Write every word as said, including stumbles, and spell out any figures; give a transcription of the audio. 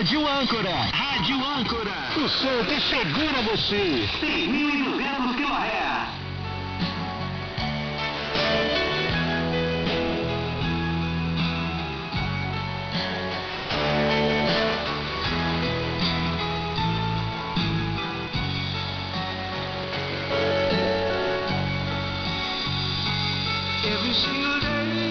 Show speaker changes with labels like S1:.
S1: Rádio Âncora. Rádio Âncora. O som que segura você. cem mil e duzentos kHz.
S2: Every single day